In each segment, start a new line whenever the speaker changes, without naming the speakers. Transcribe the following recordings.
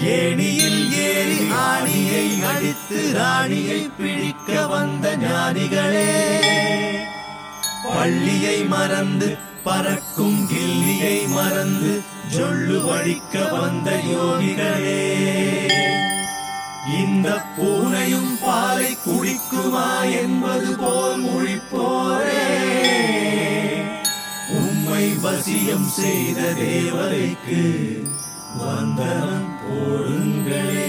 ஏணியில் ஏறி ஆணியை அடித்து ராணியை பிடிக்க வந்த ஞானிகளே, பள்ளியை மறந்து பறக்கும் கில்லியை மறந்து ஜொல்லு வழிக்க வந்த யோகிகளே, இந்த பூனையும் பாலை குடிக்குமா என்பது போல் முழிப்போரே, உம்மை வசியம் செய்த தேவதைக்கு வந்தனம் போடுங்களே.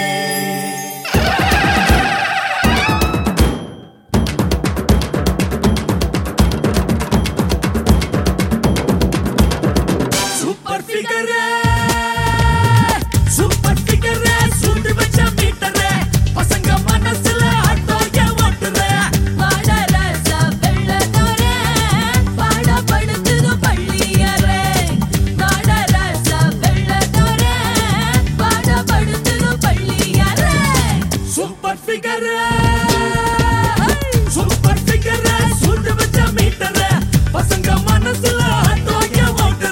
சூப்பர் ஃபிகர் சூப்பர் ஃபிகர் சுண்டு வச்ச மீட்டர் பசங்க மனசுல ஆட்டோய ஓட்டுற
பாடரச வெள்ளதோரே பாடப்படுத்துது பள்ளியரே பாடரச வெள்ளதோரே பாடப்படுத்துது பள்ளியரே.
சூப்பர் ஃபிகர் சூப்பர் ஃபிகர் சுண்டு வச்ச மீட்டர் பசங்க மனசுல ஆட்டோய ஓட்டுற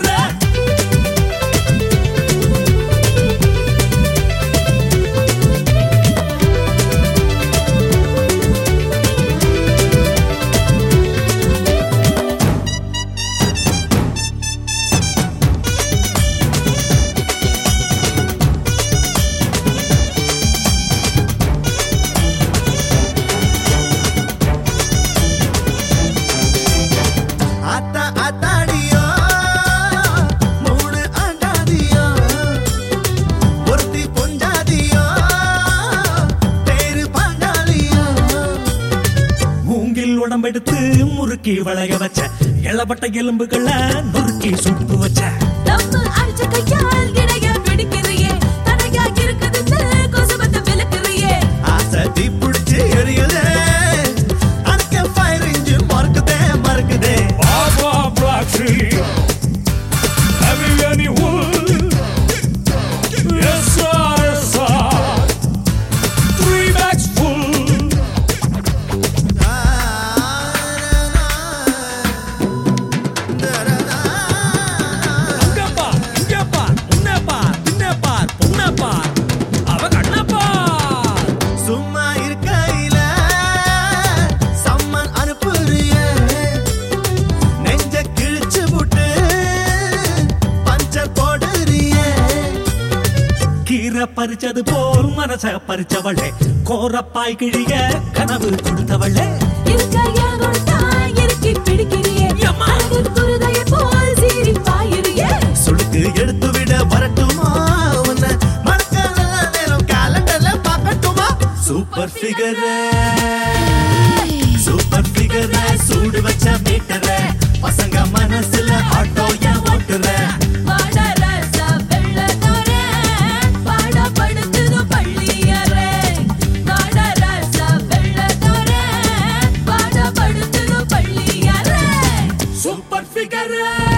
உடம்பெடுத்து முறுக்கி வளைய வச்ச இளவட்ட எலும்புகளை நொறுக்கி சுட்டு வச்ச
நம்ம அடிச்ச கையால் இடைய பிடிக்கிறியே தடையா இருக்குதுன்னு கொசுபத்த விளக்குறியே
ஆசை பிடிச்சு எரியுதே அங்க ஃபயர் இன்ஜின் மறக்குதே மறக்குதே
Agua Black Tree, heavy any wood. Yes sir, yes sir. 3 bags full. அங்கப்பா, இங்கப்பா, உன்னப்பா, தின்னப்பா, பொன்னப்பா, அவ கண்ணப்பா.
சும்மா இருக்கையில சம்மன் அனுப்புறியே நெஞ்ச கிழிச்சு விட்டு பஞ்சர் போடுறியே கீரை பறிச்சது போல் மனச பறிச்சவளே கோரப்பாய் கிழிய கனவு கொடுத்தவளே
இருக்கையா கொடுத்தா இறுக்கி பிடிக்கிறியே அழகு குருதையை போல் சீறி பாயிறியே
சுளுக்கு எடுத்து விட வரட்டுமா உன்னை மறக்க நல்ல நேரம் காலண்டர்ல பார்க்கட்டுமா சூப்பர் ஃபிகர் சூப்பர் ஃபிகர் சூடு வச்ச மீட்டர் பசங்க மனசுல ஆட்டோய ஓட்டுற
பாடரச வெள்ளதோரே பாடப்படுத்துது பள்ளியரே பாடரச வெள்ளதோரே பாடப்படுத்துது பள்ளியரே.
சூப்பர் ஃபிகர்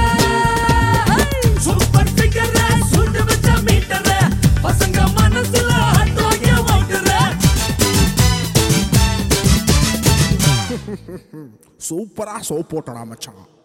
சூப்பர் ஃபிகர் சூடு வச்ச மீட்டர் பசங்க மனசுல ஆட்டோய ஓட்டுற
சூப்பரா சோப் போட்டடா மச்சான்.